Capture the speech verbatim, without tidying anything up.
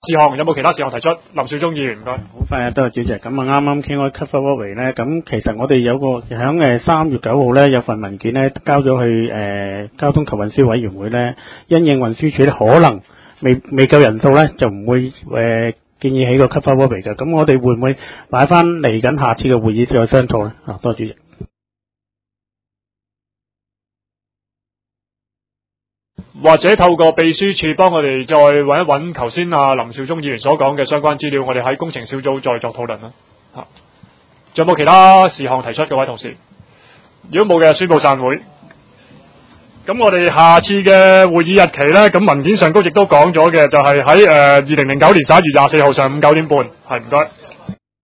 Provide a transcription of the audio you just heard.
事項有冇其他事項提出？林少忠議員唔該。 好快啊，多謝主席。咁啊，啱啱傾開 cover work 咧，咁其實我哋有個響誒三月九號咧有份文件咧交咗去誒、呃、交通及運輸委員會咧，因應運輸署咧可能未未夠人數咧，就唔會誒、呃、建議起個 cover work 嘅。咁我哋會唔會擺翻嚟緊下次嘅會議再商討咧？啊，多謝主席。 或者透過秘書處幫我哋再揾一揾頭先啊林少忠議員所講嘅相關資料，我哋喺工程小組再作討論啦。嚇，仲有冇其他事項提出？各位同事，如果冇嘅，宣佈散會。咁我哋下次嘅會議日期呢，咁文件上高亦都講咗嘅，就係喺誒二零零九年十一月廿四號上午九點半。係，唔該。